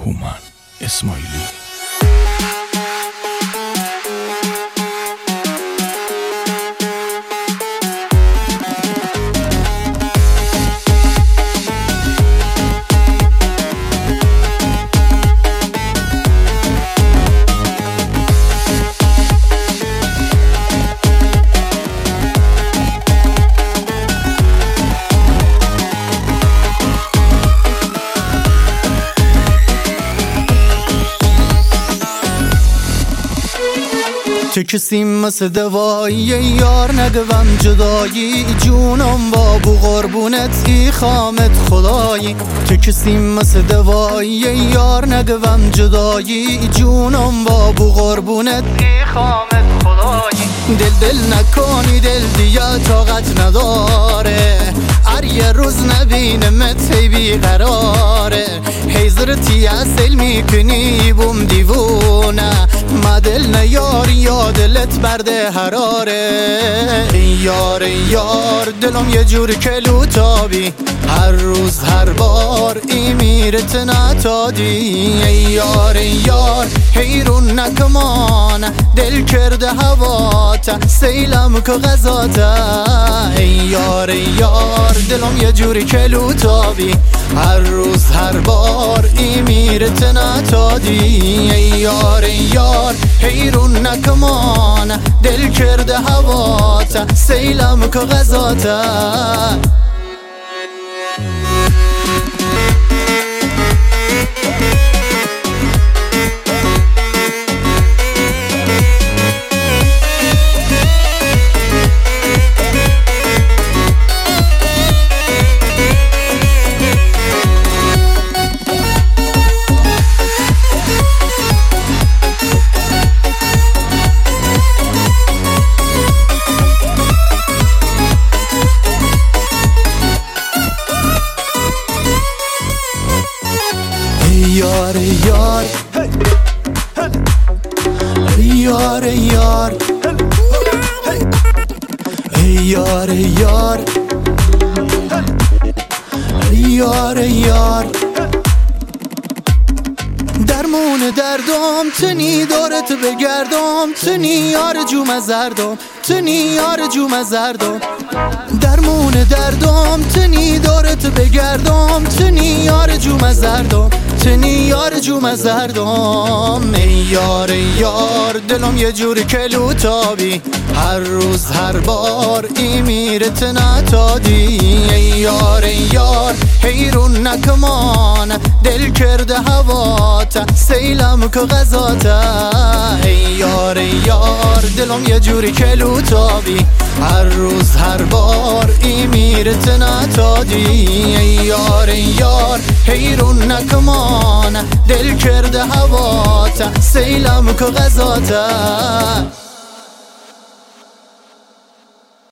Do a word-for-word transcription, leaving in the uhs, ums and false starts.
هومن اسماعیلی. چه کسی مثل دوایی یار ندوم جدایی جونم بابو قربونت ای خامت خدایی. چه کسی مثل دوایی یار ندوم جدایی جونم بابو قربونت ای خامت خدایی. دل دل نکنی دل دیگه طاقت نداره هر یه روز نبینمت هی بیقراره حیزرتی اصل میکنی بوم دیوونه ما دل نیاری یا دلت برده حراره. یار یار دلم یه جور کلوتابی هر روز هر بار ای میرت نتادی. یار یار حیرون نکمان دل کرده هوات سیلم که غذاته. یار یار دلم یه جوری کلوتابی هر روز هر بار ای میرت نتادی. یار یار حیرون نکمان دل کرده هوات سیلم که غذاته. یار یار یار یار یار یار یار یار درمون دردم تنی دارت بگردم تنی یار جو مزردم تنی یار جو مزردم درمون دردم تنی دارت بگردم تنی یار جو مزردم تنی یار جو مزردم. یار یار دلم یه جوری کلوتابی هر روز هر بار ای میرت نتادی. یار یار حیرون نکمان دل کرده هوات سیلم که غذاته. یار یار دلم یه جوری کلوتابی هر روز هر بار ای میرت نتادی. یار یار حیرون نکمان دل کرده هوات سیلم که غذاته.